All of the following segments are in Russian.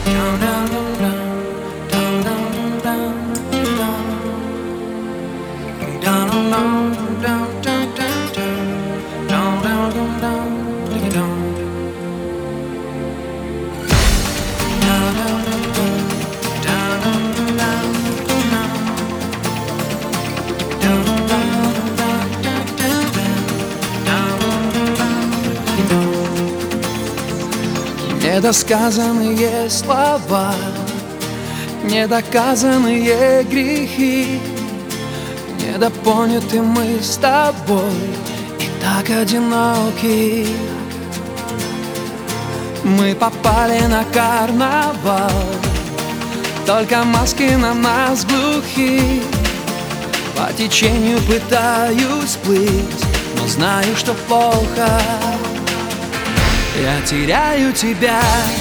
Недосказанные слова, недоказанные грехи, недопоняты мы с тобой и так одиноки. Мы попали на карнавал, только маски на нас глухи. По течению пытаюсь плыть, но знаю, что плохо. Я теряю тебя,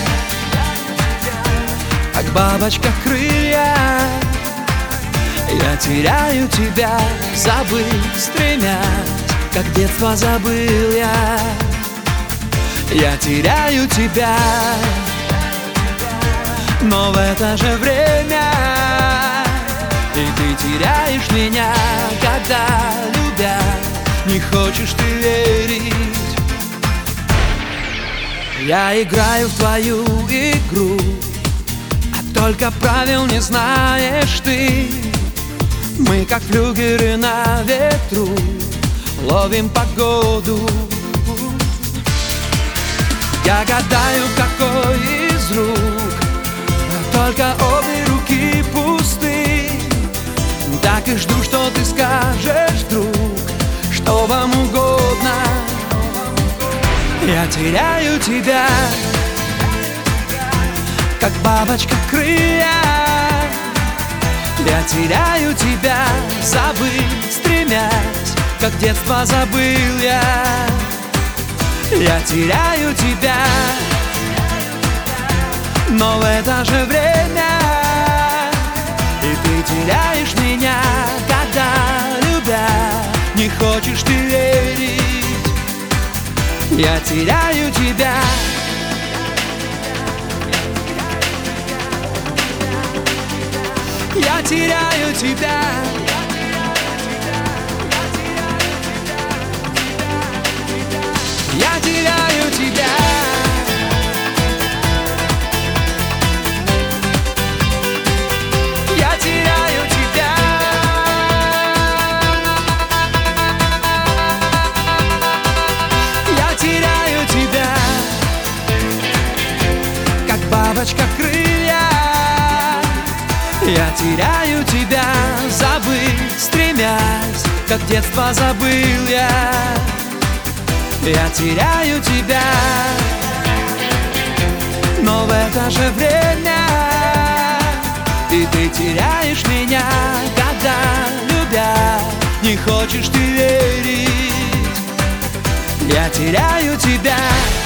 как бабочка крылья. Я теряю тебя, забыть стремясь, как детство забыл я. Я теряю тебя, но в это же время и ты теряешь меня, когда, любя, не хочешь ты верить. Я играю в твою игру, а только правил не знаешь ты. Мы как флюгеры на ветру ловим погоду. Я гадаю, какой из рук, только обе руки пусты. Так и жду, что ты скажешь, друг, что вам угодно. Я теряю тебя, как бабочка крылья. Я теряю тебя, забыть стремясь, как детство забыл я. Я теряю тебя, но в это же время и ты теряешь меня, когда, любя, не хочешь ты верить. Я теряю тебя, я теряю тебя, я теряю тебя. Я теряю тебя. Я теряю тебя, как бабочка крылья. Я теряю тебя, забыть стремясь, как детство забыл я. Я теряю тебя, но в это же время и ты теряешь меня, когда, любя, не хочешь ты верить. Я теряю тебя.